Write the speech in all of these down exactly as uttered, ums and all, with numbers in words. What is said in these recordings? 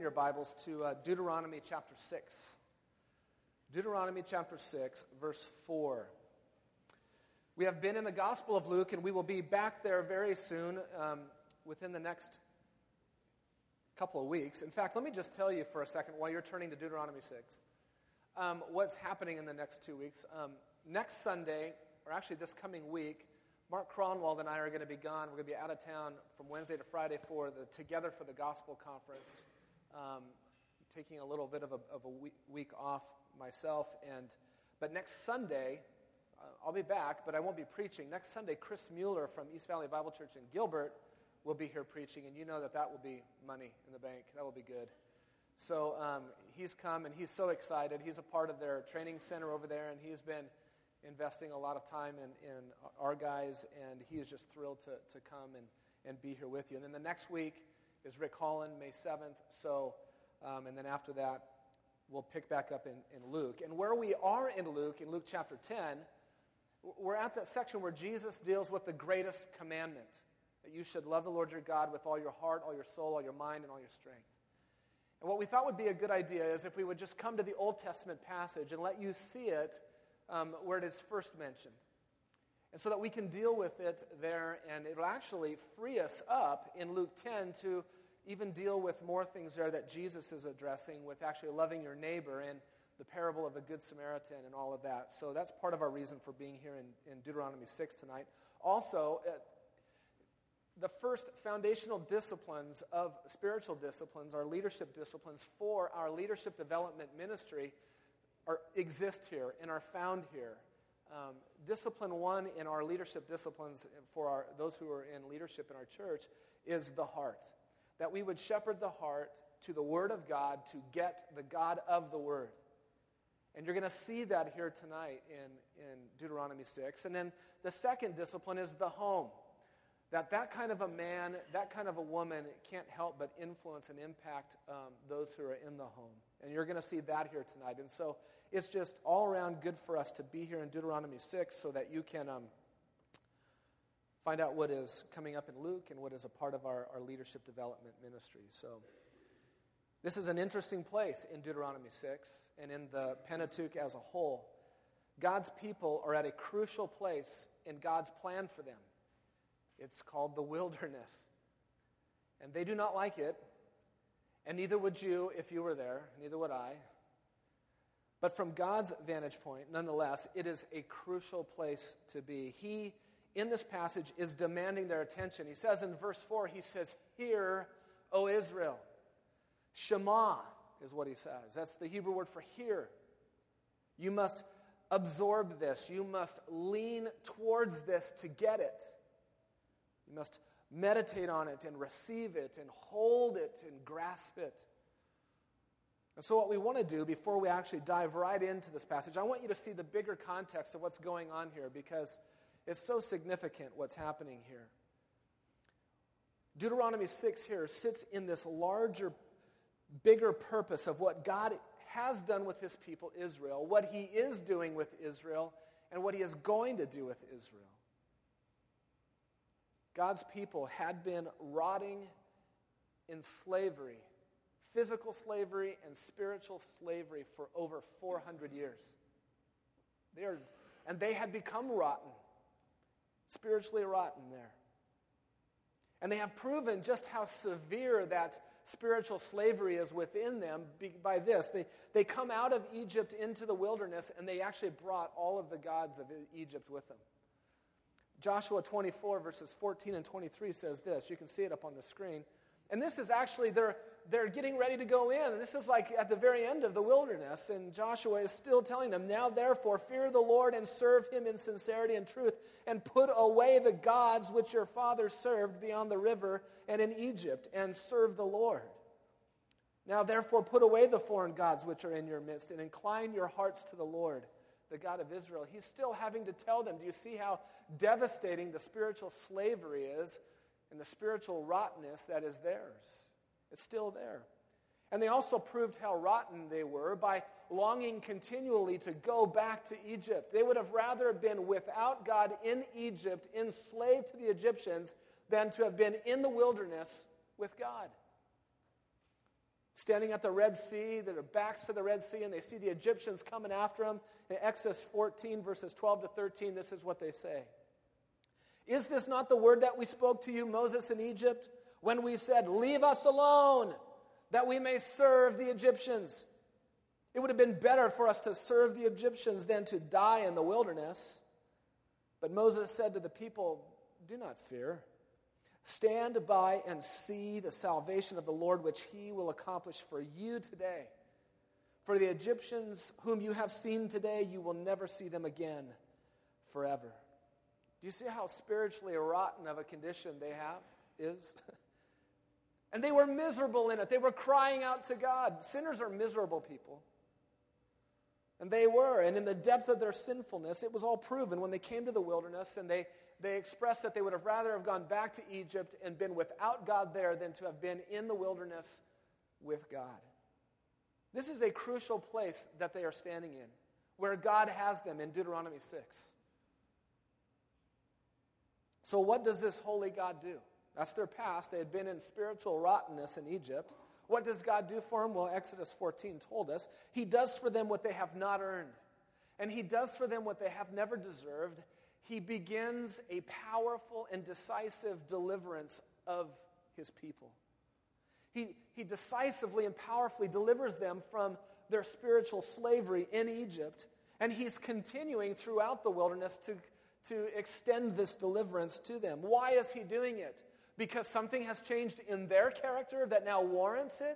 your Bibles to uh, Deuteronomy chapter six. Deuteronomy chapter six, verse four. We have been in the Gospel of Luke, and we will be back there very soon, um, within the next couple of weeks. In fact, let me just tell you for a second, while you're turning to Deuteronomy six, um, what's happening in the next two weeks. Um, next Sunday, or actually this coming week, Mark Cronwald and I are going to be gone. We're going to be out of town from Wednesday to Friday for the Together for the Gospel conference. Um, taking a little bit of a, of a week, week off myself. and But next Sunday, uh, I'll be back, but I won't be preaching. Next Sunday, Chris Mueller from East Valley Bible Church in Gilbert will be here preaching, and you know that that will be money in the bank. That will be good. So um, he's come, and he's so excited. He's a part of their training center over there, and he's been investing a lot of time in, in our guys, and he is just thrilled to, to come and, and be here with you. And then the next week is Rick Holland, May seventh. So, um, and then after that, we'll pick back up in, in Luke. And where we are in Luke, in Luke chapter ten, we're at that section where Jesus deals with the greatest commandment, that you should love the Lord your God with all your heart, all your soul, all your mind, and all your strength. And what we thought would be a good idea is if we would just come to the Old Testament passage and let you see it um, where it is first mentioned. And so that we can deal with it there, and it'll actually free us up in Luke ten to even deal with more things there that Jesus is addressing with actually loving your neighbor and the parable of the Good Samaritan and all of that. So that's part of our reason for being here in, in Deuteronomy six tonight. Also, uh, the first foundational disciplines of spiritual disciplines, our leadership disciplines for our leadership development ministry are, exist here and are found here. Um, discipline one in our leadership disciplines for our, those who are in leadership in our church is the heart. That we would shepherd the heart to the Word of God to get the God of the Word. And you're going to see that here tonight in, in Deuteronomy six. And then the second discipline is the home. That that kind of a man, that kind of a woman can't help but influence and impact um, those who are in the home. And you're going to see that here tonight. And so it's just all around good for us to be here in Deuteronomy six so that you can um, find out what is coming up in Luke and what is a part of our, our leadership development ministry. So this is an interesting place in Deuteronomy six and in the Pentateuch as a whole. God's people are at a crucial place in God's plan for them. It's called the wilderness. And they do not like it. And neither would you if you were there. Neither would I. But from God's vantage point, nonetheless, it is a crucial place to be. He, in this passage, is demanding their attention. He says in verse four, he says, "Hear, O Israel." Shema is what he says. That's the Hebrew word for hear. You must absorb this. You must lean towards this to get it. You must meditate on it and receive it and hold it and grasp it. And so what we want to do before we actually dive right into this passage, I want you to see the bigger context of what's going on here because it's so significant what's happening here. Deuteronomy six here sits in this larger, bigger purpose of what God has done with his people Israel, what he is doing with Israel, and what he is going to do with Israel. God's people had been rotting in slavery, physical slavery and spiritual slavery for over four hundred years. They are, and they had become rotten, spiritually rotten there. And they have proven just how severe that spiritual slavery is within them by this. They, they come out of Egypt into the wilderness, and they actually brought all of the gods of Egypt with them. Joshua twenty-four, verses fourteen and twenty-three says this. You can see it up on the screen. And this is actually, they're, they're getting ready to go in. And this is like at the very end of the wilderness. And Joshua is still telling them, "Now therefore fear the Lord and serve him in sincerity and truth, and put away the gods which your fathers served beyond the river and in Egypt, and serve the Lord. Now therefore put away the foreign gods which are in your midst, and incline your hearts to the Lord, the God of Israel." He's still having to tell them. Do you see how devastating the spiritual slavery is and the spiritual rottenness that is theirs? It's still there. And they also proved how rotten they were by longing continually to go back to Egypt. They would have rather been without God in Egypt, enslaved to the Egyptians, than to have been in the wilderness with God. standing at the Red Sea, their backs to the Red Sea, and they see the Egyptians coming after them. In Exodus fourteen, verses twelve to thirteen, this is what they say. Is this not the word that we spoke to you, Moses, in Egypt, when we said, leave us alone, that we may serve the Egyptians? It would have been better for us to serve the Egyptians than to die in the wilderness. But Moses said to the people, do not fear. Stand by and see the salvation of the Lord, which he will accomplish for you today. For the Egyptians whom you have seen today, you will never see them again forever. Do you see how spiritually rotten of a condition they have is? And they were miserable in it. They were crying out to God. Sinners are miserable people. And they were. And in the depth of their sinfulness, it was all proven when they came to the wilderness and they, they expressed that they would have rather have gone back to Egypt and been without God there than to have been in the wilderness with God. This is a crucial place that they are standing in, where God has them in Deuteronomy six. So what does this holy God do? That's their past. They had been in spiritual rottenness in Egypt. What does God do for them? Well, Exodus fourteen told us. He does for them what they have not earned. And he does for them what they have never deserved. He begins a powerful and decisive deliverance of his people. He, he decisively and powerfully delivers them from their spiritual slavery in Egypt. And he's continuing throughout the wilderness to to extend this deliverance to them. Why is he doing it? Because something has changed in their character that now warrants it?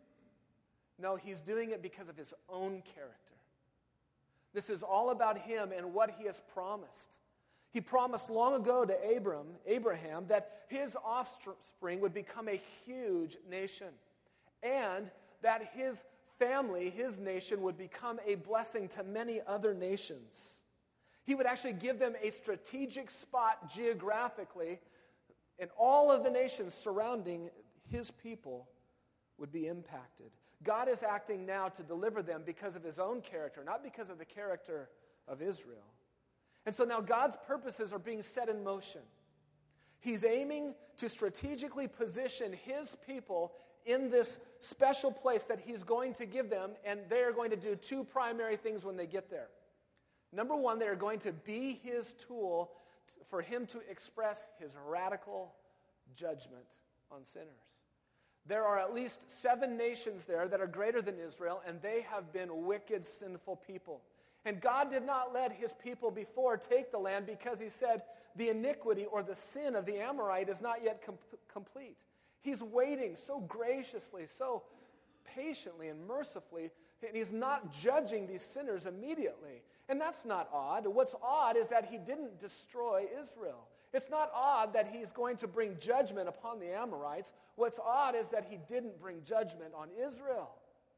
No, he's doing it because of his own character. This is all about him and what he has promised. He promised long ago to Abram, Abraham that his offspring would become a huge nation and that his family, his nation, would become a blessing to many other nations. He would actually give them a strategic spot geographically, and all of the nations surrounding his people would be impacted. God is acting now to deliver them because of his own character, not because of the character of Israel. And so now God's purposes are being set in motion. He's aiming to strategically position his people in this special place that he's going to give them, and they are going to do two primary things when they get there. Number one, they are going to be his tool for him to express his radical judgment on sinners. There are at least seven nations there that are greater than Israel, and they have been wicked, sinful people. And God did not let his people before take the land because he said the iniquity or the sin of the Amorite is not yet com- complete. He's waiting so graciously, so patiently and mercifully, and he's not judging these sinners immediately. And that's not odd. What's odd is that he didn't destroy Israel. It's not odd that he's going to bring judgment upon the Amorites. What's odd is that he didn't bring judgment on Israel.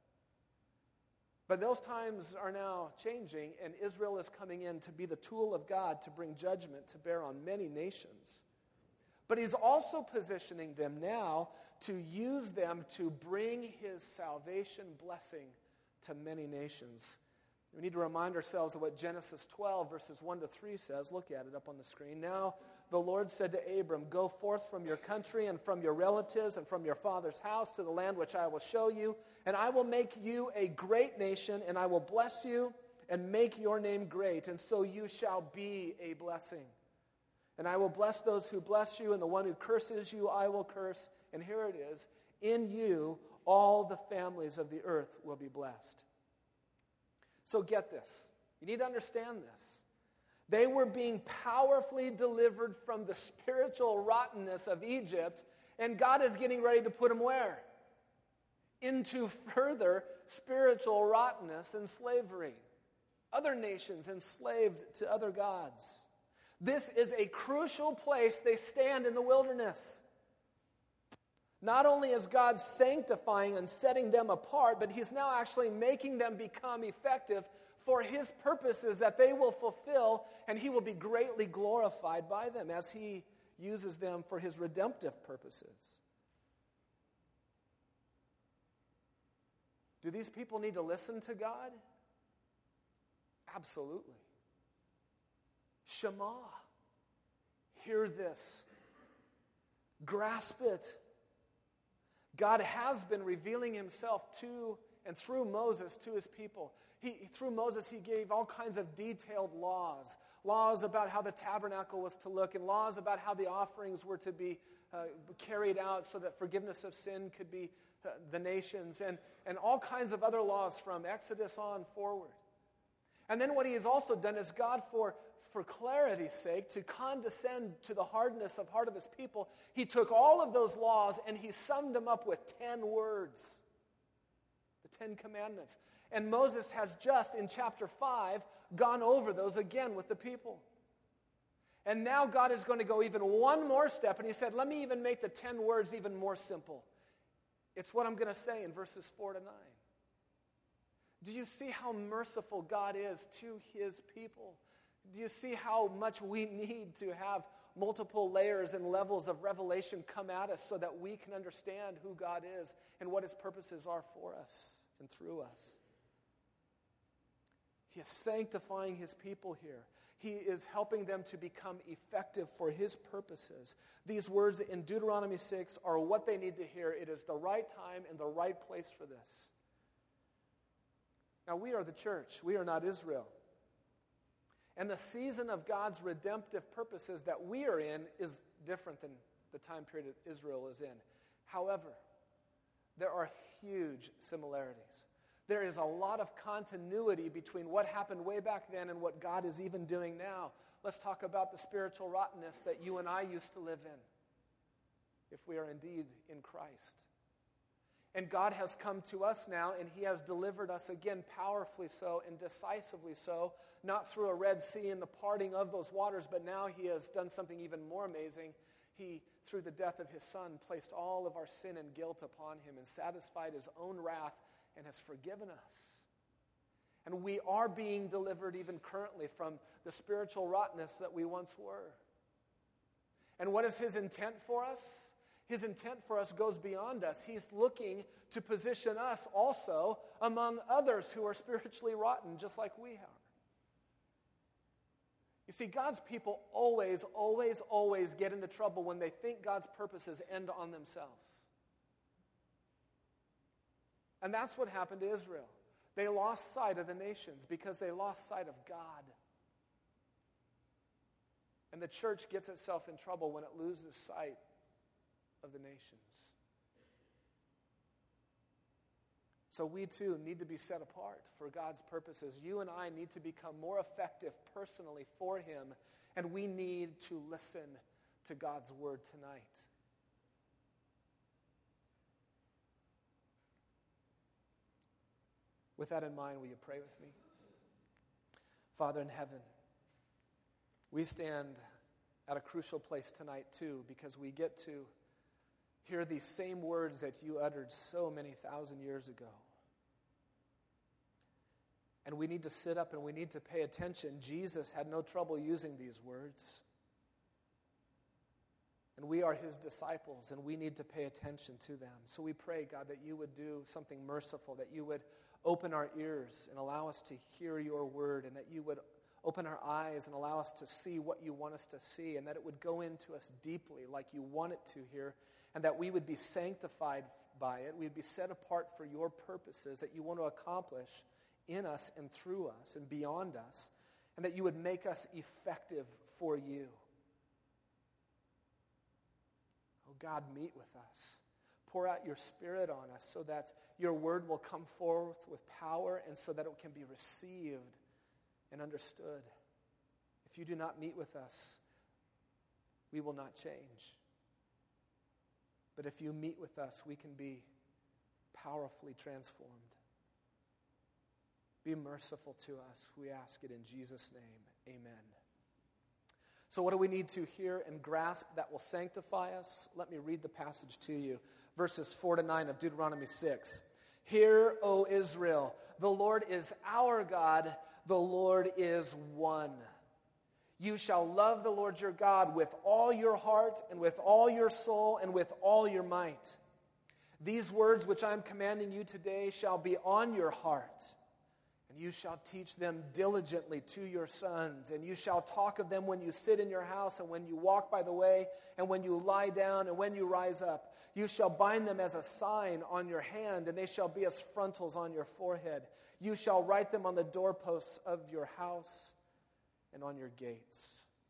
But those times are now changing, and Israel is coming in to be the tool of God to bring judgment to bear on many nations. But he's also positioning them now to use them to bring his salvation blessing to many nations. We need to remind ourselves of what Genesis twelve, verses one to three says. Look at it up on the screen. Now the Lord said to Abram, go forth from your country and from your relatives and from your father's house to the land which I will show you, and I will make you a great nation, and I will bless you and make your name great, and so you shall be a blessing. And I will bless those who bless you, and the one who curses you I will curse. And here it is, in you all the families of the earth will be blessed. So get this. You need to understand this. They were being powerfully delivered from the spiritual rottenness of Egypt, and God is getting ready to put them where? Into further spiritual rottenness and slavery. Other nations enslaved to other gods. This is a crucial place they stand in the wilderness. Not only is God sanctifying and setting them apart, but he's now actually making them become effective for his purposes that they will fulfill, and he will be greatly glorified by them as he uses them for his redemptive purposes. Do these people need to listen to God? Absolutely. Shema. Hear this. Grasp it. God has been revealing himself to and through Moses to his people. He, through Moses, he gave all kinds of detailed laws. Laws about how the tabernacle was to look, and laws about how the offerings were to be uh, carried out so that forgiveness of sin could be uh, the nations, and, and all kinds of other laws from Exodus on forward. And then what he has also done is God, for, for clarity's sake, to condescend to the hardness of heart of his people, he took all of those laws and he summed them up with ten words. The Ten Commandments. And Moses has just, in chapter five, gone over those again with the people. And now God is going to go even one more step, and he said, let me even make the ten words even more simple. It's what I'm going to say in verses four to nine. Do you see how merciful God is to his people? Do you see how much we need to have multiple layers and levels of revelation come at us so that we can understand who God is and what his purposes are for us and through us? He is sanctifying his people here. He is helping them to become effective for his purposes. These words in Deuteronomy six are what they need to hear. It is the right time and the right place for this. Now, we are the church. We are not Israel. And the season of God's redemptive purposes that we are in is different than the time period that Israel is in. However, there are huge similarities. There is a lot of continuity between what happened way back then and what God is even doing now. Let's talk about the spiritual rottenness that you and I used to live in, if we are indeed in Christ. And God has come to us now, and he has delivered us again powerfully so and decisively so, not through a Red Sea and the parting of those waters, but now he has done something even more amazing. He, through the death of his Son, placed all of our sin and guilt upon him and satisfied his own wrath and has forgiven us. And we are being delivered even currently from the spiritual rottenness that we once were. And what is his intent for us? His intent for us goes beyond us. He's looking to position us also among others who are spiritually rotten, just like we are. You see, God's people always, always, always get into trouble when they think God's purposes end on themselves. And that's what happened to Israel. They lost sight of the nations because they lost sight of God. And the church gets itself in trouble when it loses sight of the nations. So we too need to be set apart for God's purposes. You and I need to become more effective personally for him, and we need to listen to God's word tonight. With that in mind, will you pray with me? Father in heaven, we stand at a crucial place tonight too, because we get to hear these same words that you uttered so many thousand years ago. And we need to sit up and we need to pay attention. Jesus had no trouble using these words. And we are his disciples, and we need to pay attention to them. So we pray, God, that you would do something merciful, that you would open our ears and allow us to hear your word, and that you would open our eyes and allow us to see what you want us to see, and that it would go into us deeply like you want it to here, and that we would be sanctified by it. We would be set apart for your purposes that you want to accomplish in us and through us and beyond us, and that you would make us effective for you. Oh God, meet with us. Pour out your Spirit on us so that your word will come forth with power and so that it can be received and understood. If you do not meet with us, we will not change. But if you meet with us, we can be powerfully transformed. Be merciful to us. We ask it in Jesus' name. Amen. So what do we need to hear and grasp that will sanctify us? Let me read the passage to you. Verses four to nine of Deuteronomy six. Hear, O Israel, the Lord is our God, the Lord is one. You shall love the Lord your God with all your heart and with all your soul and with all your might. These words which I am commanding you today shall be on your heart. And you shall teach them diligently to your sons, and you shall talk of them when you sit in your house, and when you walk by the way, and when you lie down, and when you rise up. You shall bind them as a sign on your hand, and they shall be as frontals on your forehead. You shall write them on the doorposts of your house and on your gates.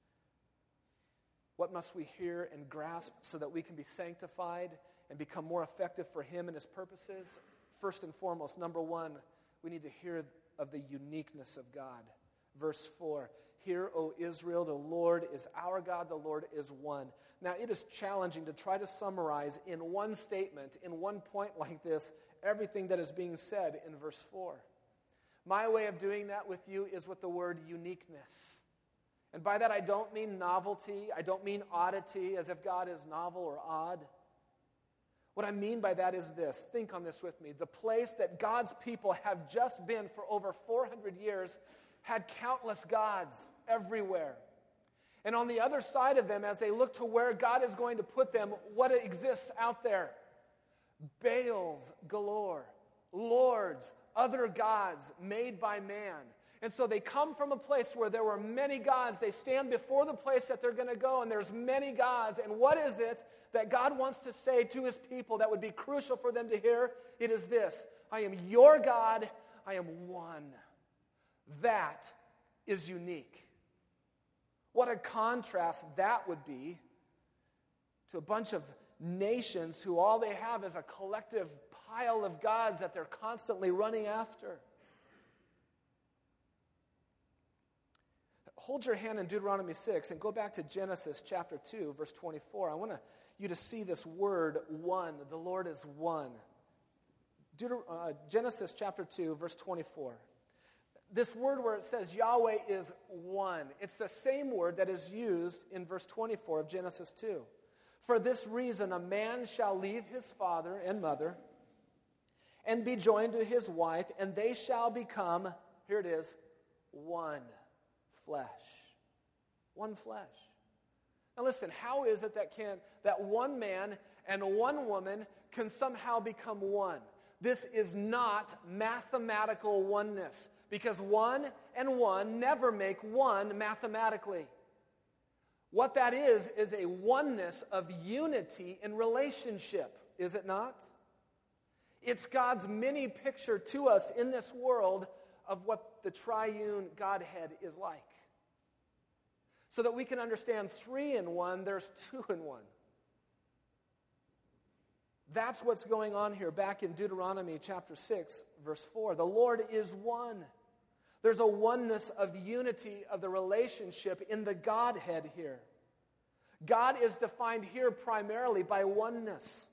What must we hear and grasp so that we can be sanctified and become more effective for Him and His purposes? First and foremost, number one, we need to hear of the uniqueness of God. Verse four, hear, O Israel, the Lord is our God, the Lord is one. Now, it is challenging to try to summarize in one statement, in one point like this, everything that is being said in verse four. My way of doing that with you is with the word uniqueness. And by that I don't mean novelty, I don't mean oddity, as if God is novel or odd. What I mean by that is this, think on this with me. The place that God's people have just been for over four hundred years had countless gods everywhere. And on the other side of them, as they look to where God is going to put them, what exists out there? Baals galore, lords, other gods made by man. And so they come from a place where there were many gods. They stand before the place that they're going to go, and there's many gods. And what is it that God wants to say to His people that would be crucial for them to hear? It is this: I am your God, I am one. That is unique. What a contrast that would be to a bunch of nations who all they have is a collective pile of gods that they're constantly running after. Hold your hand in Deuteronomy six and go back to Genesis chapter two, verse twenty-four. I want to, you to see this word, one. The Lord is one. Deuter, uh, Genesis chapter two, verse twenty-four. This word where it says Yahweh is one, it's the same word that is used in verse twenty-four of Genesis two. For this reason, a man shall leave his father and mother and be joined to his wife, and they shall become, here it is, one flesh. One flesh. Now listen, how is it that can that one man and one woman can somehow become one? This is not mathematical oneness, because one and one never make one mathematically. What that is, is a oneness of unity in relationship, is it not? It's God's mini picture to us in this world of what the triune Godhead is like. So that we can understand three in one, there's two in one. That's what's going on here back in Deuteronomy chapter six, verse four. The Lord is one. There's a oneness of unity of the relationship in the Godhead here. God is defined here primarily by oneness.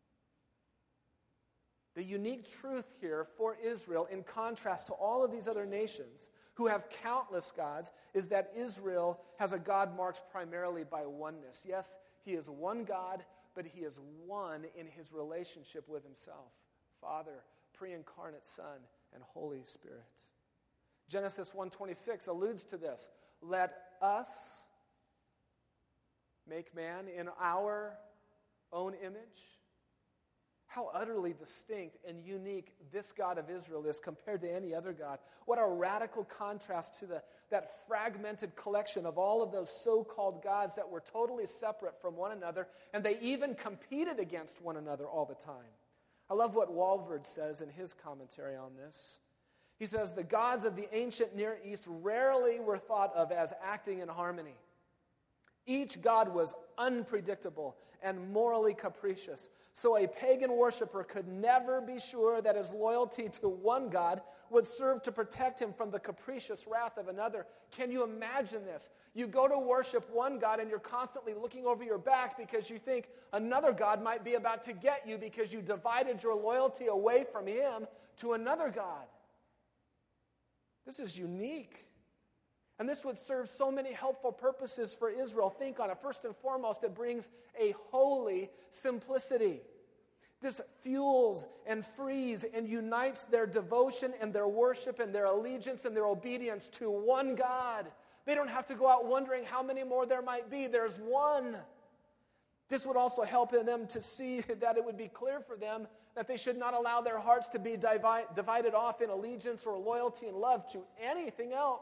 The unique truth here for Israel, in contrast to all of these other nations who have countless gods, is that Israel has a God marked primarily by oneness. Yes, He is one God, but He is one in His relationship with Himself, Father, pre-incarnate Son, and Holy Spirit. Genesis one twenty-six alludes to this. Let us make man in our own image. How utterly distinct and unique this God of Israel is compared to any other God. What a radical contrast to the, that fragmented collection of all of those so-called gods that were totally separate from one another, and they even competed against one another all the time. I love what Walvoord says in his commentary on this. He says, the gods of the ancient Near East rarely were thought of as acting in harmony. Each god was unpredictable and morally capricious. So a pagan worshiper could never be sure that his loyalty to one god would serve to protect him from the capricious wrath of another. Can you imagine this? You go to worship one god and you're constantly looking over your back because you think another god might be about to get you because you divided your loyalty away from him to another god. This is unique. And this would serve so many helpful purposes for Israel. Think on it. First and foremost, it brings a holy simplicity. This fuels and frees and unites their devotion and their worship and their allegiance and their obedience to one God. They don't have to go out wondering how many more there might be. There's one. This would also help them to see that it would be clear for them that they should not allow their hearts to be divided off in allegiance or loyalty and love to anything else.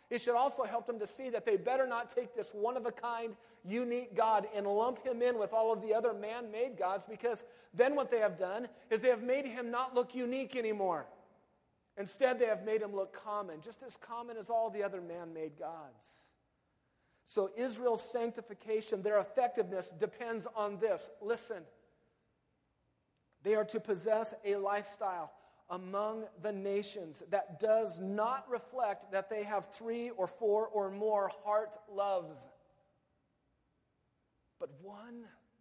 It should also help them to see that they better not take this one-of-a-kind, unique God and lump him in with all of the other man-made gods, because then what they have done is they have made him not look unique anymore. Instead, they have made him look common, just as common as all the other man-made gods. So Israel's sanctification, their effectiveness, depends on this. Listen, they are to possess a lifestyle among the nations that does not reflect that they have three or four or more heart loves, but one.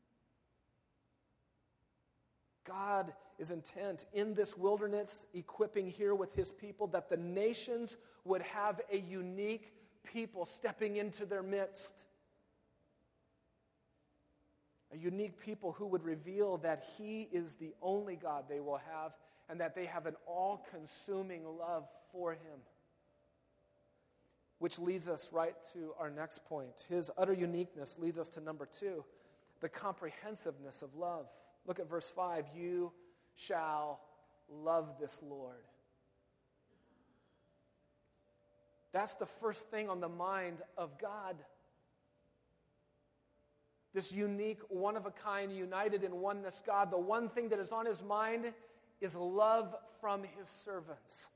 God is intent in this wilderness equipping here with his people that the nations would have a unique people stepping into their midst. A unique people who would reveal that he is the only God they will have, and that they have an all-consuming love for him. Which leads us right to our next point. His utter uniqueness leads us to number two, the comprehensiveness of love. Look at verse five. You shall love this Lord. That's the first thing on the mind of God. This unique, one-of-a-kind, united in oneness God, the one thing that is on his mind is love from his servants.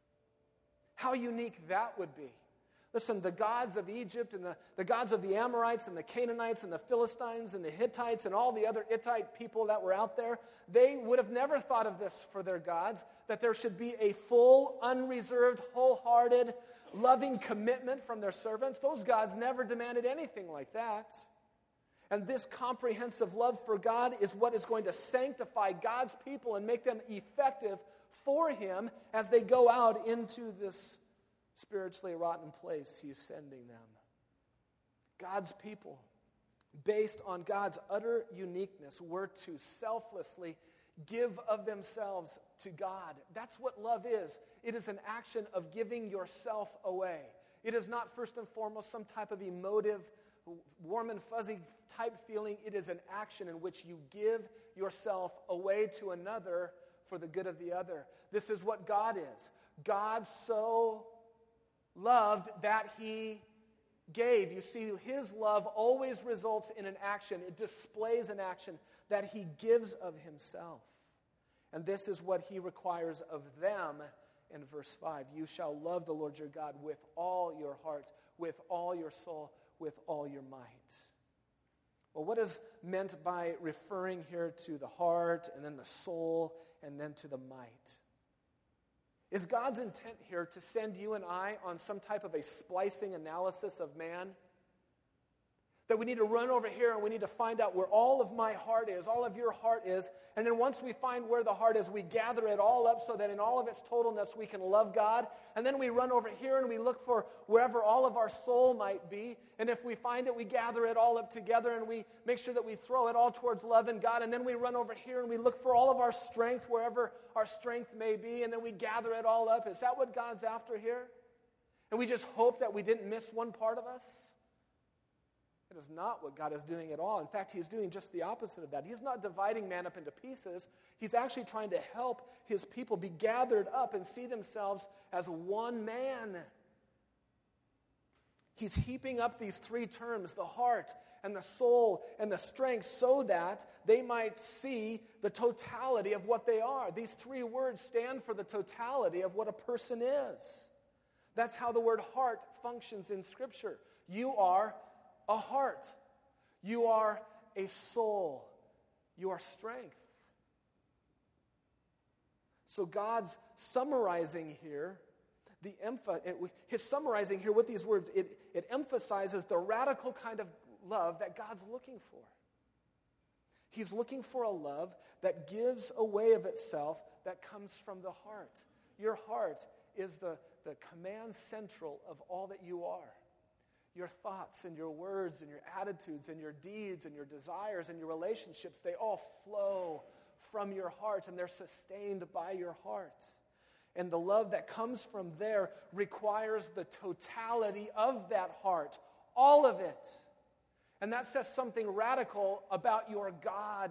How unique that would be. Listen, the gods of Egypt and the, the gods of the Amorites and the Canaanites and the Philistines and the Hittites and all the other Hittite people that were out there, they would have never thought of this for their gods, that there should be a full, unreserved, wholehearted, loving commitment from their servants. Those gods never demanded anything like that. And this comprehensive love for God is what is going to sanctify God's people and make them effective for him as they go out into this spiritually rotten place he is sending them. God's people, based on God's utter uniqueness, were to selflessly give of themselves to God. That's what love is. It is an action of giving yourself away. It is not first and foremost some type of emotive, warm and fuzzy type feeling. It is an action in which you give yourself away to another for the good of the other. This is what God is. God so loved that he gave. You see, his love always results in an action. It displays an action that he gives of himself. And this is what he requires of them in verse five. You shall love the Lord your God with all your heart, with all your soul, with all your might. Well, what is meant by referring here to the heart and then the soul and then to the might? Is God's intent here to send you and I on some type of a splicing analysis of man? That we need to run over here and we need to find out where all of my heart is, all of your heart is, and then once we find where the heart is, we gather it all up so that in all of its totalness we can love God, and then we run over here and we look for wherever all of our soul might be, and if we find it, we gather it all up together and we make sure that we throw it all towards love and God, and then we run over here and we look for all of our strength wherever our strength may be, and then we gather it all up. Is that what God's after here? And we just hope that we didn't miss one part of us? It is not what God is doing at all. In fact, he's doing just the opposite of that. He's not dividing man up into pieces. He's actually trying to help his people be gathered up and see themselves as one man. He's heaping up these three terms, the heart and the soul and the strength, so that they might see the totality of what they are. These three words stand for the totality of what a person is. That's how the word heart functions in Scripture. You are a heart. You are a soul. You are strength. So God's summarizing here, the emph- it, his summarizing here with these words, it, it emphasizes the radical kind of love that God's looking for. He's looking for a love that gives away of itself, that comes from the heart. Your heart is the, the command central of all that you are. Your thoughts and your words and your attitudes and your deeds and your desires and your relationships, they all flow from your heart and they're sustained by your heart. And the love that comes from there requires the totality of that heart, all of it. And that says something radical about your God,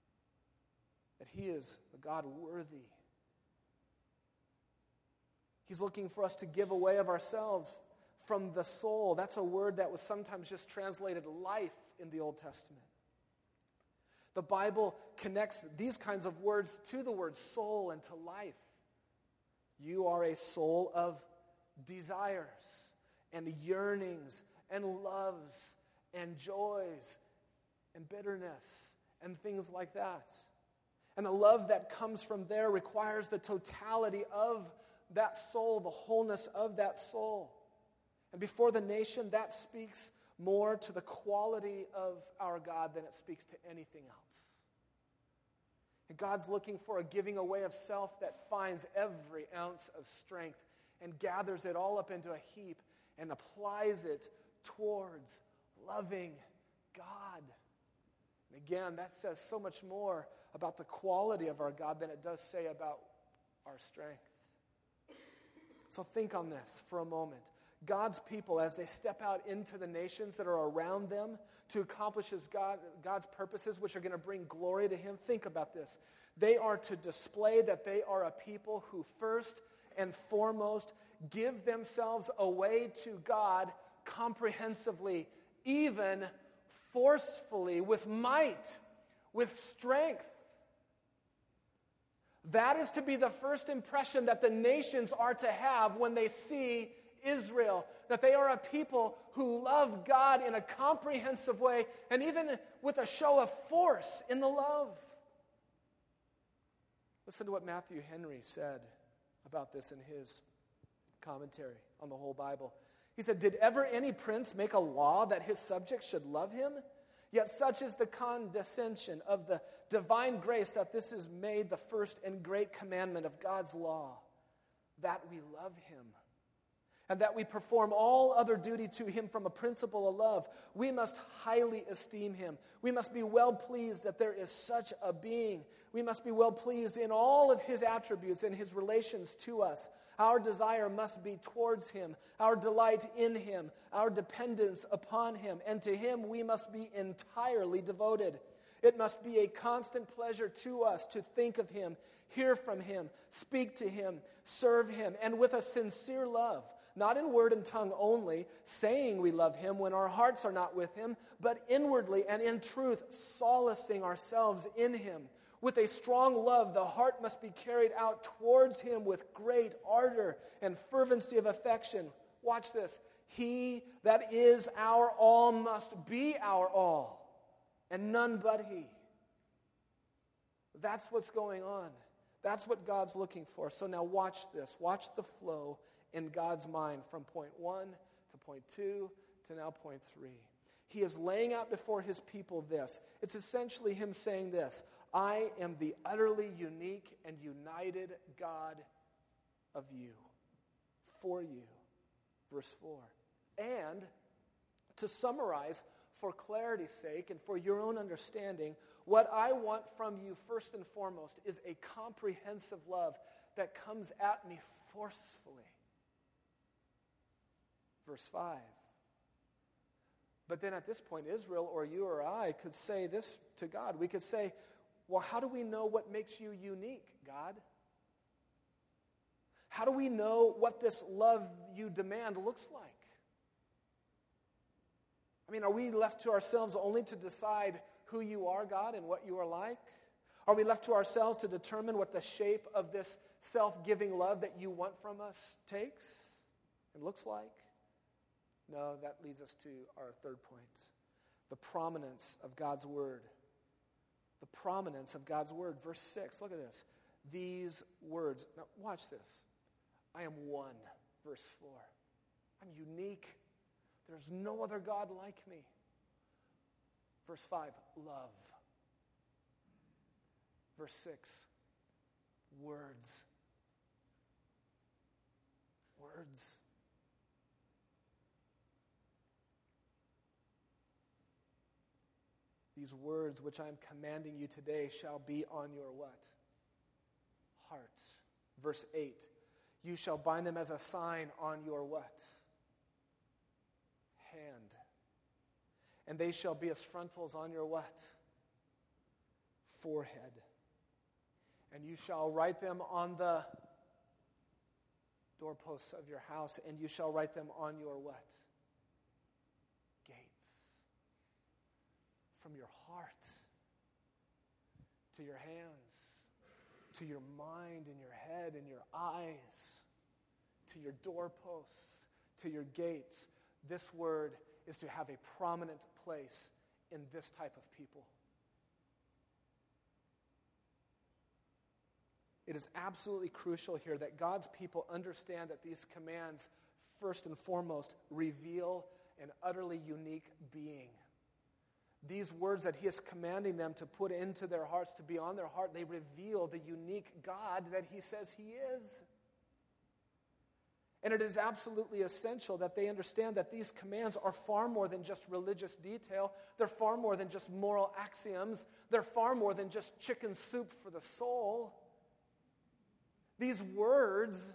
that he is a God worthy. He's looking for us to give away of ourselves from the soul. That's a word that was sometimes just translated life in the Old Testament. The Bible connects these kinds of words to the word soul and to life. You are a soul of desires and yearnings and loves and joys and bitterness and things like that. And the love that comes from there requires the totality of that soul, the wholeness of that soul. And before the nation, that speaks more to the quality of our God than it speaks to anything else. And God's looking for a giving away of self that finds every ounce of strength and gathers it all up into a heap and applies it towards loving God. And again, that says so much more about the quality of our God than it does say about our strength. So think on this for a moment. God's people, as they step out into the nations that are around them to accomplish his God, God's purposes, which are going to bring glory to him, think about this. They are to display that they are a people who first and foremost give themselves away to God comprehensively, even forcefully, with might, with strength. That is to be the first impression that the nations are to have when they see Israel, that they are a people who love God in a comprehensive way and even with a show of force in the love. Listen to what Matthew Henry said about this in his commentary on the whole Bible. He said, "Did ever any prince make a law that his subjects should love him? Yet such is the condescension of the divine grace that this is made the first and great commandment of God's law, that we love him, and that we perform all other duty to him from a principle of love. We must highly esteem him. We must be well pleased that there is such a being. We must be well pleased in all of his attributes and his relations to us. Our desire must be towards him, our delight in him, our dependence upon him, and to him we must be entirely devoted. It must be a constant pleasure to us to think of him, hear from him, speak to him, serve him, and with a sincere love, not in word and tongue only, saying we love him when our hearts are not with him, but inwardly and in truth, solacing ourselves in him. With a strong love, the heart must be carried out towards him with great ardor and fervency of affection." Watch this. "He that is our all must be our all, and none but he." That's what's going on. That's what God's looking for. So now watch this. Watch the flow in God's mind from point one to point two to now point three. He is laying out before his people this. It's essentially him saying this: I am the utterly unique and united God of you, for you. Verse four. And to summarize, for clarity's sake and for your own understanding, what I want from you first and foremost is a comprehensive love that comes at me forcefully. Verse five. But then at this point, Israel or you or I could say this to God. We could say, well, how do we know what makes you unique, God? How do we know what this love you demand looks like? I mean, are we left to ourselves only to decide who you are, God, and what you are like? Are we left to ourselves to determine what the shape of this self-giving love that you want from us takes and looks like? No, that leads us to our third point, the prominence of God's word. The prominence of God's word. Verse six, look at this. These words. Now, watch this. I am one. Verse four. I'm unique. There's no other God like me. Verse five, love. Verse six, words. Words. These words which I am commanding you today shall be on your what? Hearts. Verse eight, you shall bind them as a sign on your what? Hand. And they shall be as frontals on your what? Forehead. And you shall write them on the doorposts of your house, and you shall write them on your what? Gates. From your heart to your hands, to your mind and your head and your eyes, to your doorposts, to your gates. This word is to have a prominent place in this type of people. It is absolutely crucial here that God's people understand that these commands, first and foremost, reveal an utterly unique being. These words that he is commanding them to put into their hearts, to be on their heart, they reveal the unique God that he says he is. And it is absolutely essential that they understand that these commands are far more than just religious detail. They're far more than just moral axioms. They're far more than just chicken soup for the soul. These words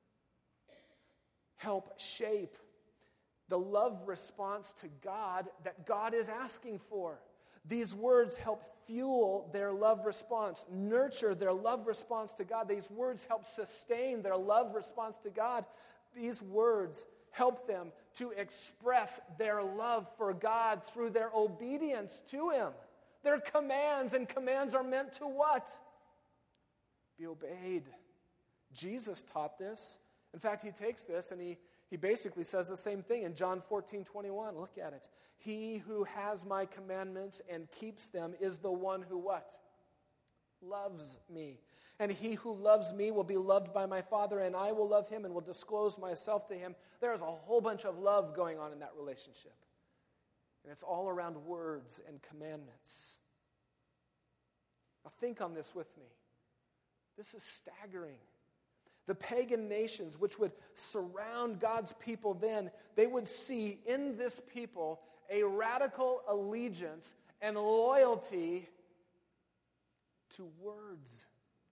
help shape the love response to God that God is asking for. These words help fuel their love response, nurture their love response to God. These words help sustain their love response to God. These words help them to express their love for God through their obedience to him. They're commands, and commands are meant to what? Be obeyed. Jesus taught this. In fact, he takes this and he, he basically says the same thing in John fourteen twenty-one. Look at it. He who has my commandments and keeps them is the one who what? Loves me. And he who loves me will be loved by my Father, and I will love him and will disclose myself to him. There's a whole bunch of love going on in that relationship. And it's all around words and commandments. Now think on this with me. This is staggering. The pagan nations which would surround God's people then, they would see in this people a radical allegiance and loyalty to words,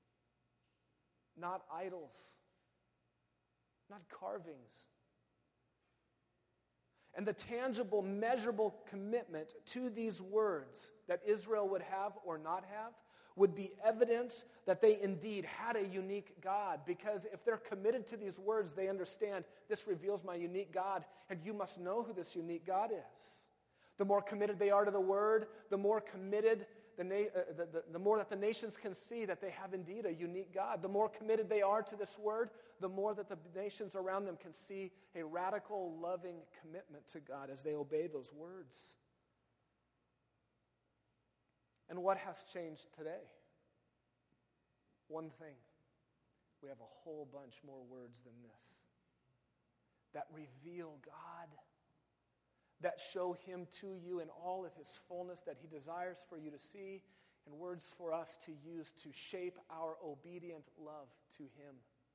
not idols, not carvings. And the tangible, measurable commitment to these words that Israel would have or not have would be evidence that they indeed had a unique God. Because if they're committed to these words, they understand this reveals my unique God, and you must know who this unique God is. The more committed they are to the word, the more committed, the, na- uh, the, the, the more that the nations can see that they have indeed a unique God. The more committed they are to this word, the more that the nations around them can see a radical, loving commitment to God as they obey those words. And what has changed today? One thing. We have a whole bunch more words than this that reveal God, that show him to you in all of his fullness that he desires for you to see, and words for us to use to shape our obedient love to him.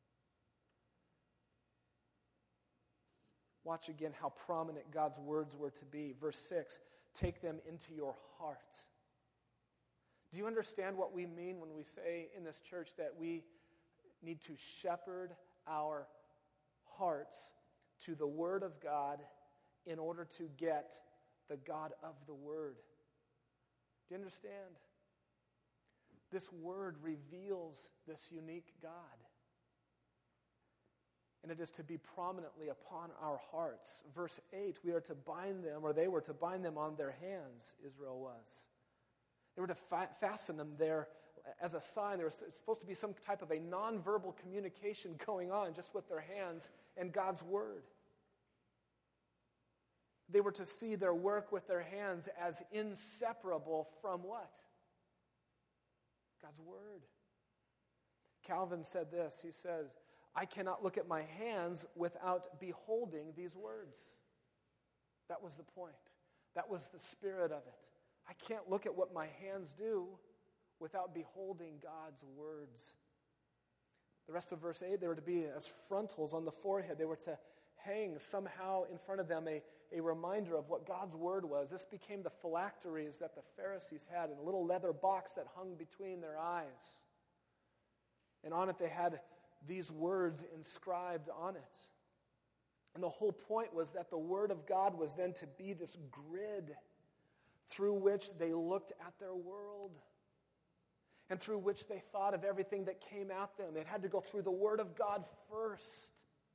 Watch again how prominent God's words were to be. Verse six, take them into your heart. Do you understand what we mean when we say in this church that we need to shepherd our hearts to the Word of God in order to get the God of the Word? Do you understand? This Word reveals this unique God. And it is to be prominently upon our hearts. Verse eight, we are to bind them, or they were to bind them on their hands, Israel was. They were to fa- fasten them there as a sign. There was supposed to be some type of a nonverbal communication going on just with their hands and God's word. They were to see their work with their hands as inseparable from what? God's word. Calvin said this. He said, I cannot look at my hands without beholding these words. That was the point. That was the spirit of it. I can't look at what my hands do without beholding God's words. The rest of verse eight, they were to be as frontals on the forehead. They were to hang somehow in front of them a, a reminder of what God's word was. This became the phylacteries that the Pharisees had in a little leather box that hung between their eyes. And on it they had these words inscribed on it. And the whole point was that the word of God was then to be this grid through which they looked at their world and through which they thought of everything that came at them. It had to go through the Word of God first.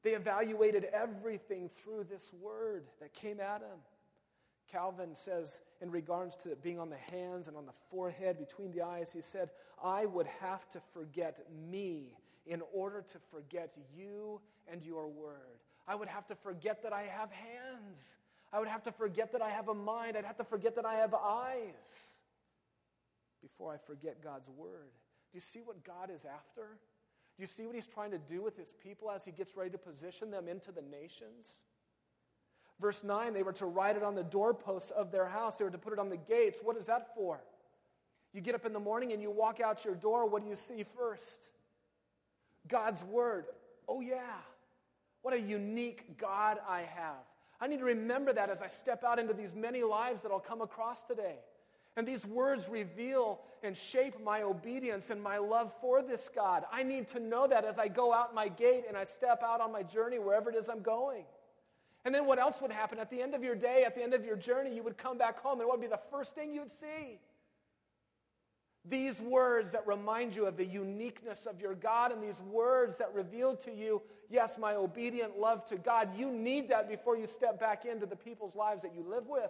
They evaluated everything through this word that came at them. Calvin says, in regards to being on the hands and on the forehead, between the eyes, he said, I would have to forget me in order to forget you and your word. I would have to forget that I have hands. I would have to forget that I have a mind. I'd have to forget that I have eyes before I forget God's word. Do you see what God is after? Do you see what he's trying to do with his people as he gets ready to position them into the nations? Verse nine, they were to write it on the doorposts of their house. They were to put it on the gates. What is that for? You get up in the morning and you walk out your door. What do you see first? God's word. Oh yeah, what a unique God I have. I need to remember that as I step out into these many lives that I'll come across today. And these words reveal and shape my obedience and my love for this God. I need to know that as I go out my gate and I step out on my journey wherever it is I'm going. And then what else would happen? At the end of your day, at the end of your journey, you would come back home, and what would be the first thing you'd see? These words that remind you of the uniqueness of your God, and these words that reveal to you, yes, my obedient love to God. You need that before you step back into the people's lives that you live with.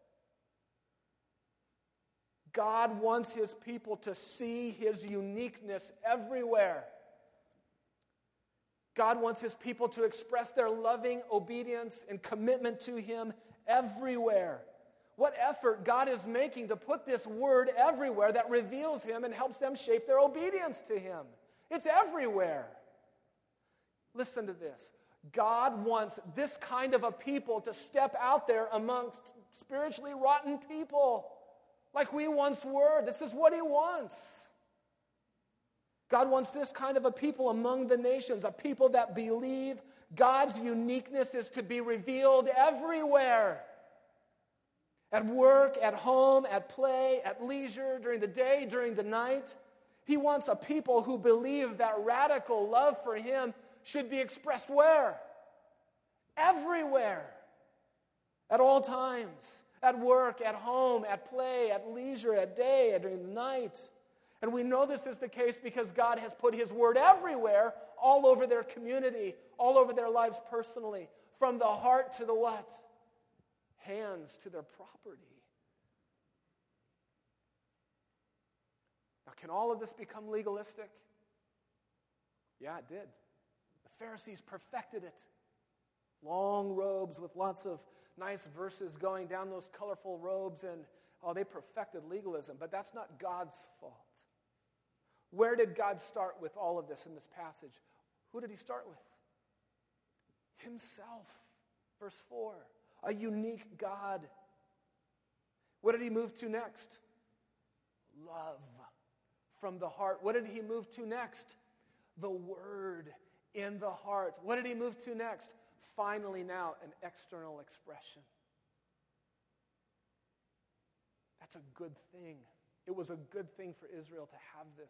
God wants his people to see his uniqueness everywhere. God wants his people to express their loving obedience and commitment to him everywhere. What effort God is making to put this word everywhere that reveals him and helps them shape their obedience to him. It's everywhere. Listen to this. God wants this kind of a people to step out there amongst spiritually rotten people like we once were. This is what he wants. God wants this kind of a people among the nations, a people that believe God's uniqueness is to be revealed everywhere. At work, at home, at play, at leisure, during the day, during the night. He wants a people who believe that radical love for him should be expressed where? Everywhere. At all times. At work, at home, at play, at leisure, at day, at during the night. And we know this is the case because God has put his word everywhere, all over their community, all over their lives personally. From the heart to the what? Hands to their property. Now, can all of this become legalistic? Yeah, it did. The Pharisees perfected it. Long robes with lots of nice verses going down those colorful robes, and oh, they perfected legalism, but that's not God's fault. Where did God start with all of this in this passage? Who did he start with? Himself. Verse four. A unique God. What did he move to next? Love from the heart. What did he move to next? The word in the heart. What did he move to next? Finally now, an external expression. That's a good thing. It was a good thing for Israel to have this.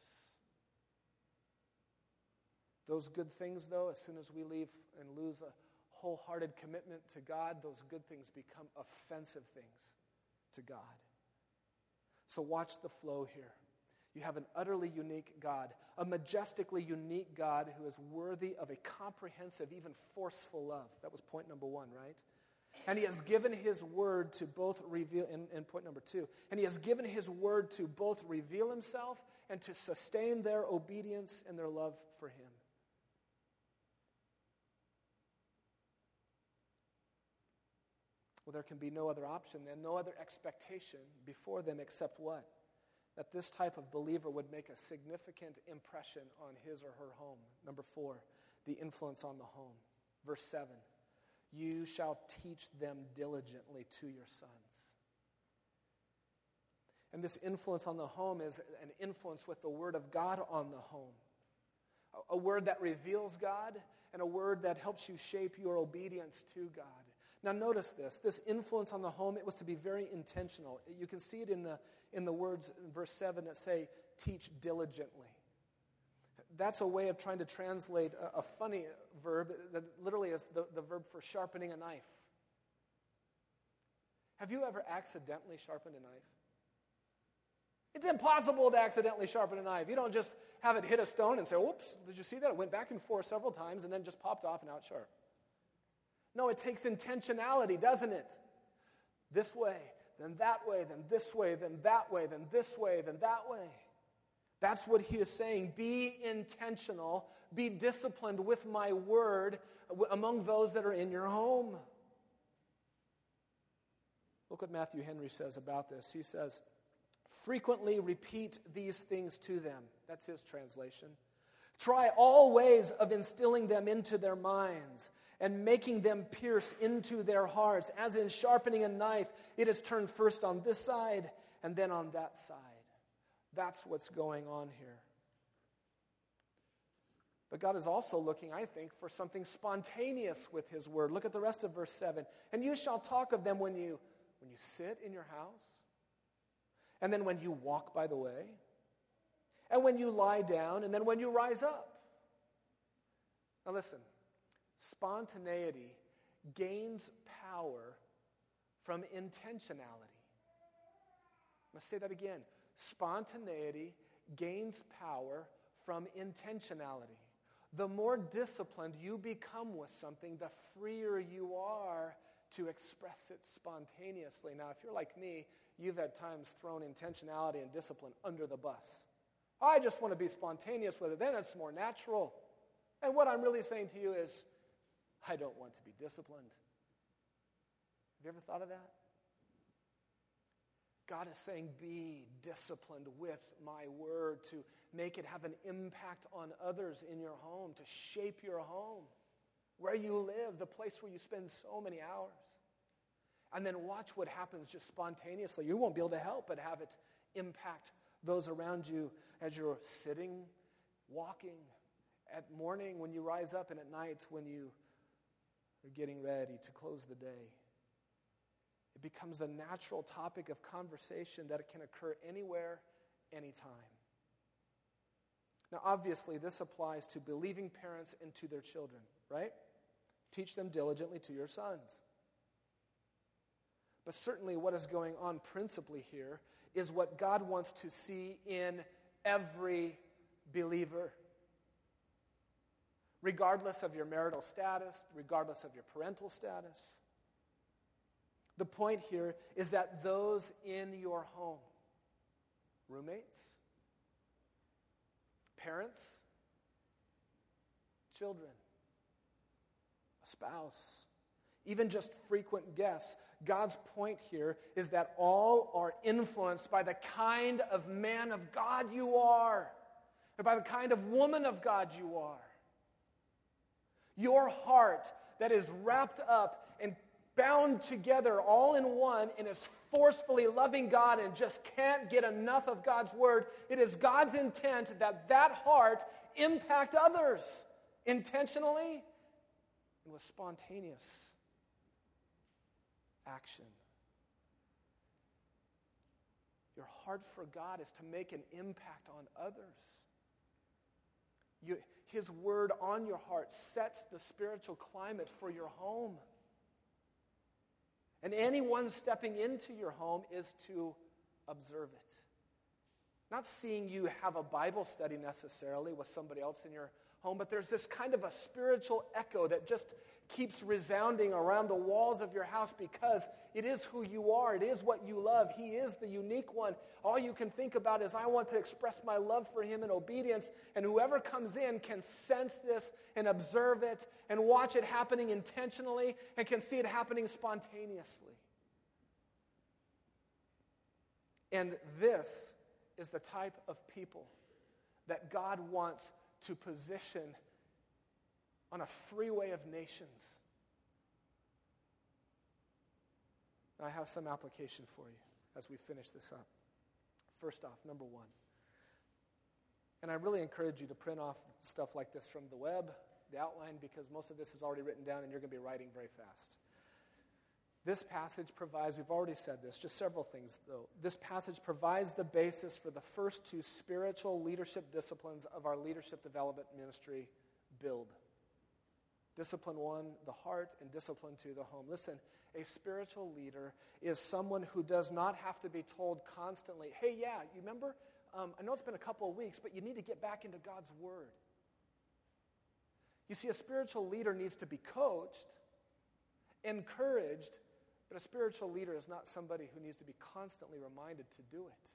Those good things, though, as soon as we leave and lose a wholehearted commitment to God, those good things become offensive things to God. So watch the flow here. You have an utterly unique God, a majestically unique God who is worthy of a comprehensive, even forceful love. That was point number one, right? And he has given his word to both reveal, in, in point number two, and he has given his word to both reveal himself and to sustain their obedience and their love for him. Well, there can be no other option and no other expectation before them except what? That this type of believer would make a significant impression on his or her home. Number four, the influence on the home. Verse seven, you shall teach them diligently to your sons. And this influence on the home is an influence with the word of God on the home. A word that reveals God and a word that helps you shape your obedience to God. Now notice this, this influence on the home, it was to be very intentional. You can see it in the in the words in verse seven that say, teach diligently. That's a way of trying to translate a, a funny verb that literally is the, the verb for sharpening a knife. Have you ever accidentally sharpened a knife? It's impossible to accidentally sharpen a knife. You don't just have it hit a stone and say, "Oops, did you see that? It went back and forth several times and then just popped off and now it's sharp." No, it takes intentionality, doesn't it? This way, then that way, then this way, then that way, then this way, then that way. That's what he is saying. Be intentional. Be disciplined with my word among those that are in your home. Look what Matthew Henry says about this. He says, frequently repeat these things to them. That's his translation. Try all ways of instilling them into their minds and making them pierce into their hearts. As in sharpening a knife, it is turned first on this side and then on that side. That's what's going on here. But God is also looking, I think, for something spontaneous with his word. Look at the rest of verse seven. And you shall talk of them when you, when you sit in your house, and then when you walk by the way, and when you lie down, and then when you rise up. Now listen, spontaneity gains power from intentionality. Let's say that again. Spontaneity gains power from intentionality. The more disciplined you become with something, the freer you are to express it spontaneously. Now, if you're like me, you've at times thrown intentionality and discipline under the bus. I just want to be spontaneous with it, then it's more natural. And what I'm really saying to you is, I don't want to be disciplined. Have you ever thought of that? God is saying, be disciplined with my word to make it have an impact on others in your home, to shape your home, where you live, the place where you spend so many hours. And then watch what happens just spontaneously. You won't be able to help but have it impact those around you as you're sitting, walking, at morning when you rise up, and at night when you are getting ready to close the day. It becomes the natural topic of conversation that it can occur anywhere, anytime. Now, obviously, this applies to believing parents and to their children, right? Teach them diligently to your sons. But certainly what is going on principally here is what God wants to see in every believer. Regardless of your marital status, regardless of your parental status. The point here is that those in your home, roommates, parents, children, a spouse, even just frequent guests, God's point here is that all are influenced by the kind of man of God you are, and by the kind of woman of God you are. Your heart that is wrapped up and bound together all in one and is forcefully loving God and just can't get enough of God's word, it is God's intent that that heart impact others intentionally and with spontaneous action. Your heart for God is to make an impact on others. You, His word on your heart sets the spiritual climate for your home. And anyone stepping into your home is to observe it. Not seeing you have a Bible study necessarily with somebody else in your home, but there's this kind of a spiritual echo that just keeps resounding around the walls of your house because it is who you are. It is what you love. He is the unique one. All you can think about is, I want to express my love for him in obedience, and whoever comes in can sense this and observe it and watch it happening intentionally and can see it happening spontaneously. And this is the type of people that God wants to position on a freeway of nations. Now, I have some application for you as we finish this up. First off, number one, and I really encourage you to print off stuff like this from the web, the outline, because most of this is already written down and you're going to be writing very fast. This passage provides, we've already said this, just several things though. This passage provides the basis for the first two spiritual leadership disciplines of our leadership development ministry, Build. Discipline one, the heart, and discipline two, the home. Listen, a spiritual leader is someone who does not have to be told constantly, hey, yeah, you remember um, I know it's been a couple of weeks, but you need to get back into God's Word. You see, a spiritual leader needs to be coached, encouraged, but a spiritual leader is not somebody who needs to be constantly reminded to do it.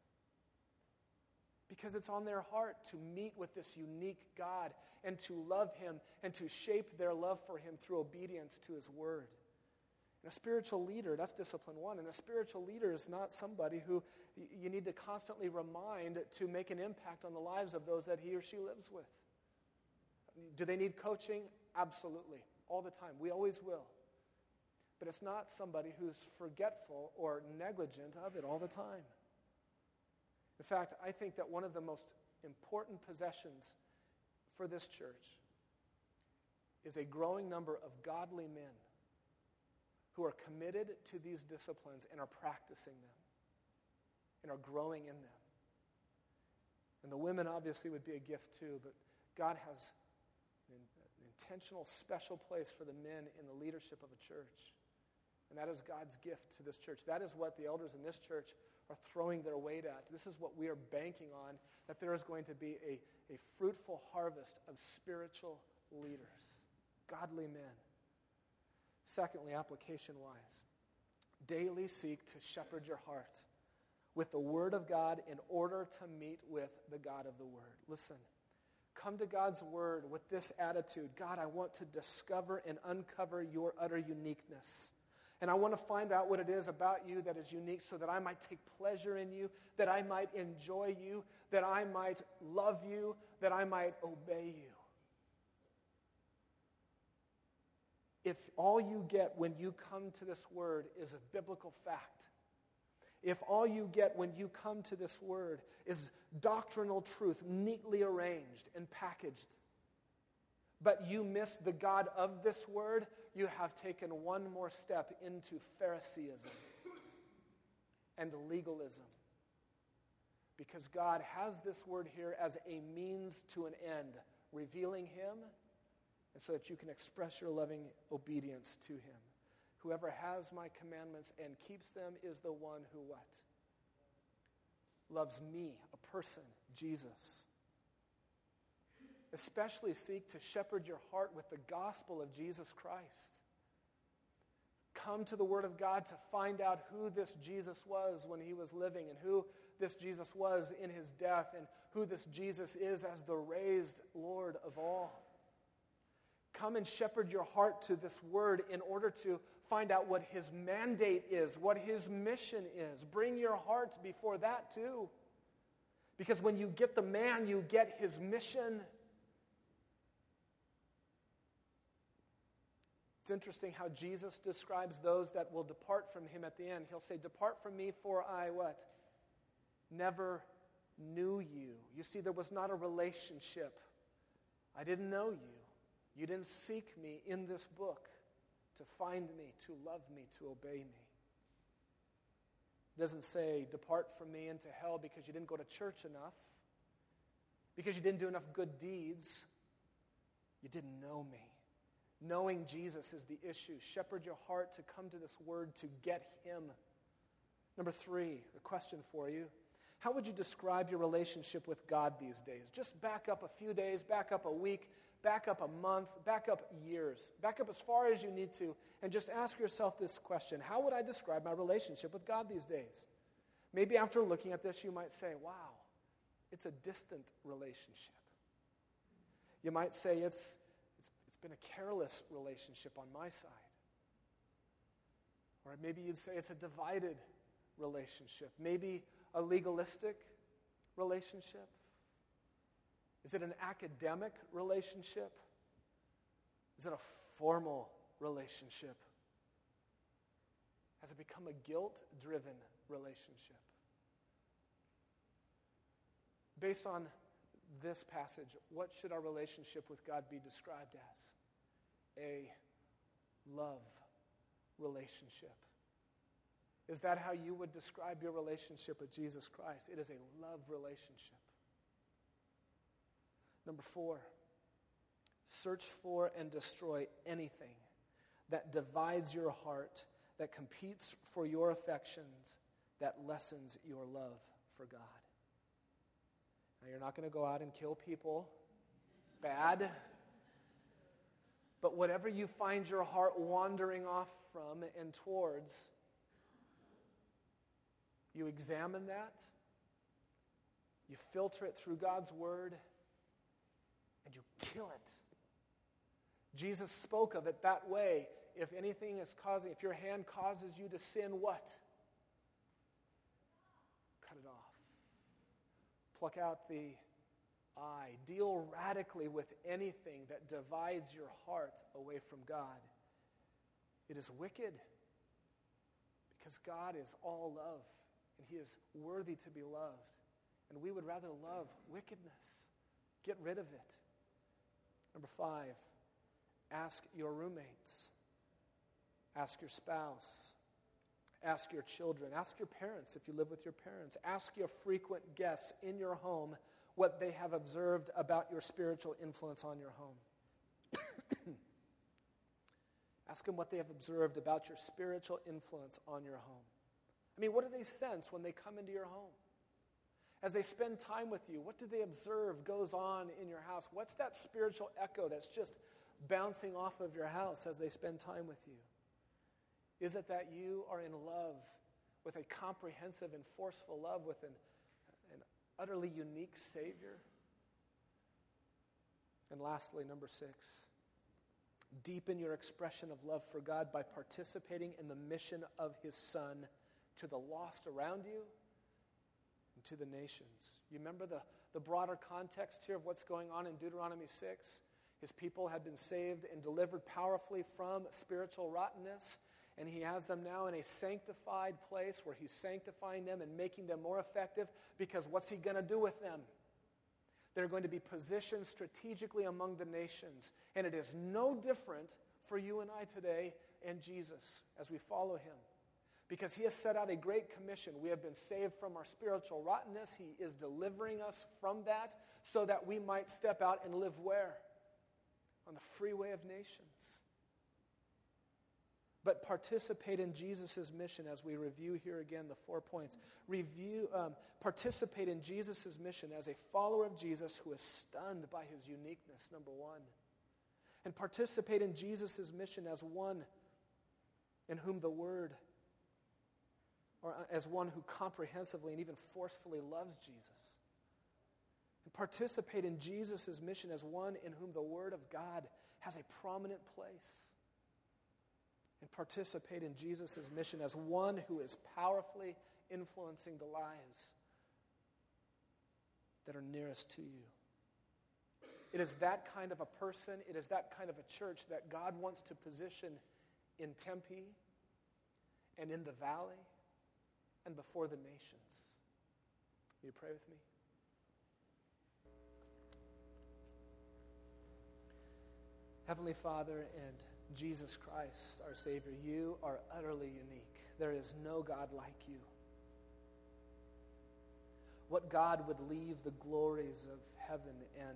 Because it's on their heart to meet with this unique God and to love Him and to shape their love for Him through obedience to His Word. And a spiritual leader, that's discipline one, and a spiritual leader is not somebody who you need to constantly remind to make an impact on the lives of those that he or she lives with. Do they need coaching? Absolutely. All the time. We always will. But it's not somebody who's forgetful or negligent of it all the time. In fact, I think that one of the most important possessions for this church is a growing number of godly men who are committed to these disciplines and are practicing them and are growing in them. And the women obviously would be a gift too, but God has an intentional, special place for the men in the leadership of a church. And that is God's gift to this church. That is what the elders in this church are throwing their weight at. This is what we are banking on, that there is going to be a, a fruitful harvest of spiritual leaders, godly men. Secondly, application-wise, daily seek to shepherd your heart with the Word of God in order to meet with the God of the Word. Listen, come to God's Word with this attitude: God, I want to discover and uncover your utter uniqueness. And I want to find out what it is about you that is unique so that I might take pleasure in you, that I might enjoy you, that I might love you, that I might obey you. If all you get when you come to this word is a biblical fact, if all you get when you come to this word is doctrinal truth neatly arranged and packaged, but you miss the God of this word, you have taken one more step into Phariseeism and legalism. Because God has this word here as a means to an end, revealing Him, and so that you can express your loving obedience to Him. Whoever has my commandments and keeps them is the one who what? Loves me, a person, Jesus. Especially seek to shepherd your heart with the gospel of Jesus Christ. Come to the Word of God to find out who this Jesus was when He was living, and who this Jesus was in His death, and who this Jesus is as the raised Lord of all. Come and shepherd your heart to this Word in order to find out what His mandate is, what His mission is. Bring your heart before that too. Because when you get the man, you get His mission. It's interesting how Jesus describes those that will depart from Him at the end. He'll say, "Depart from me, for I," what? "Never knew you." You see, there was not a relationship. I didn't know you. You didn't seek me in this book to find me, to love me, to obey me. It doesn't say, "Depart from me into hell," because you didn't go to church enough, because you didn't do enough good deeds. You didn't know me. Knowing Jesus is the issue. Shepherd your heart to come to this word to get Him. Number three, a question for you. How would you describe your relationship with God these days? Just back up a few days, back up a week, back up a month, back up years. Back up as far as you need to, and just ask yourself this question: how would I describe my relationship with God these days? Maybe after looking at this, you might say, wow, it's a distant relationship. You might say it's been a careless relationship on my side. Or maybe you'd say it's a divided relationship. Maybe a legalistic relationship. Is it an academic relationship? Is it a formal relationship? Has it become a guilt-driven relationship? Based on this passage, what should our relationship with God be described as? A love relationship. Is that how you would describe your relationship with Jesus Christ? It is a love relationship. Number four, search for and destroy anything that divides your heart, that competes for your affections, that lessens your love for God. Now, you're not going to go out and kill people. Bad. But whatever you find your heart wandering off from and towards, you examine that, you filter it through God's word, and you kill it. Jesus spoke of it that way. If anything is causing, if your hand causes you to sin, what? Cut it off. Pluck out the eye. Deal radically with anything that divides your heart away from God. It is wicked because God is all love and He is worthy to be loved. And we would rather love wickedness. Get rid of it. Number five, ask your roommates. Ask your spouse. Ask your children. Ask your parents if you live with your parents. Ask your frequent guests in your home what they have observed about your spiritual influence on your home. Ask them what they have observed about your spiritual influence on your home. I mean, what do they sense when they come into your home? As they spend time with you, what do they observe goes on in your house? What's that spiritual echo that's just bouncing off of your house as they spend time with you? Is it that you are in love with a comprehensive and forceful love with an, an utterly unique Savior? And lastly, number six, deepen your expression of love for God by participating in the mission of His Son to the lost around you and to the nations. You remember the, the broader context here of what's going on in Deuteronomy six? His people had been saved and delivered powerfully from spiritual rottenness, and He has them now in a sanctified place where He's sanctifying them and making them more effective, because what's He going to do with them? They're going to be positioned strategically among the nations, and it is no different for you and I today and Jesus as we follow Him. Because He has set out a great commission. We have been saved from our spiritual rottenness. He is delivering us from that so that we might step out and live where? On the freeway of nations. But participate in Jesus' mission as we review here again the four points. Review, um, participate in Jesus' mission as a follower of Jesus who is stunned by His uniqueness, number one. And participate in Jesus' mission as one in whom the Word, or as one who comprehensively and even forcefully loves Jesus. And participate in Jesus' mission as one in whom the Word of God has a prominent place. And participate in Jesus' mission as one who is powerfully influencing the lives that are nearest to you. It is that kind of a person, it is that kind of a church that God wants to position in Tempe and in the valley and before the nations. Will you pray with me? Heavenly Father and Jesus Christ, our Savior, you are utterly unique. There is no God like you. What God would leave the glories of heaven and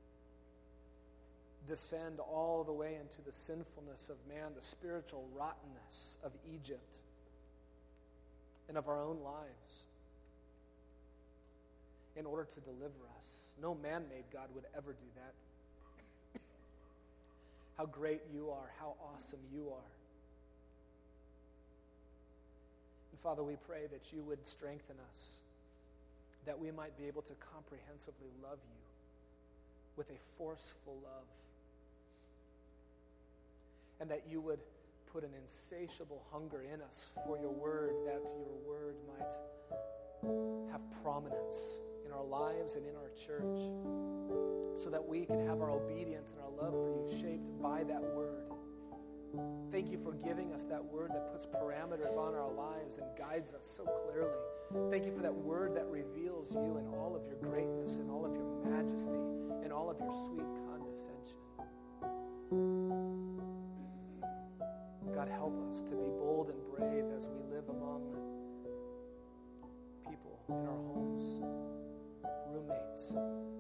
descend all the way into the sinfulness of man, the spiritual rottenness of Egypt and of our own lives in order to deliver us? No man-made God would ever do that. How great you are, how awesome you are. And Father, we pray that you would strengthen us, that we might be able to comprehensively love you with a forceful love, and that you would put an insatiable hunger in us for your word, that your word might have prominence in our lives and in our church, so that we can have our obedience and our love for you shaped by that word. Thank you for giving us that word that puts parameters on our lives and guides us so clearly. Thank you for that word that reveals you in all of your greatness and all of your majesty and all of your sweet condescension. God, help us to be bold and brave as we live among people in our homes, roommates,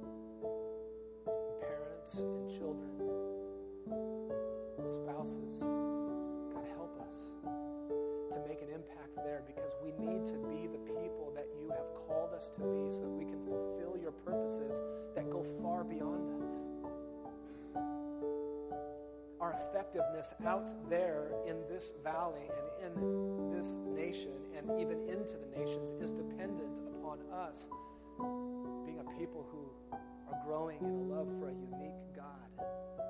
parents and children, spouses. God, help us to make an impact there, because we need to be the people that you have called us to be so that we can fulfill your purposes that go far beyond us. Our effectiveness out there in this valley and in this nation and even into the nations is dependent upon us being a people who are growing in a love for a unique God,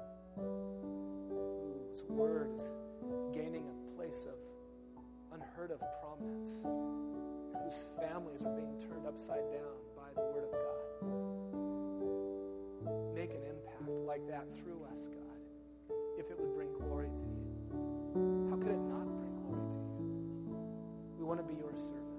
whose word is gaining a place of unheard of prominence, whose families are being turned upside down by the word of God. Make an impact like that through us, God, if it would bring glory to you. How could it not bring glory to you? We want to be your servants.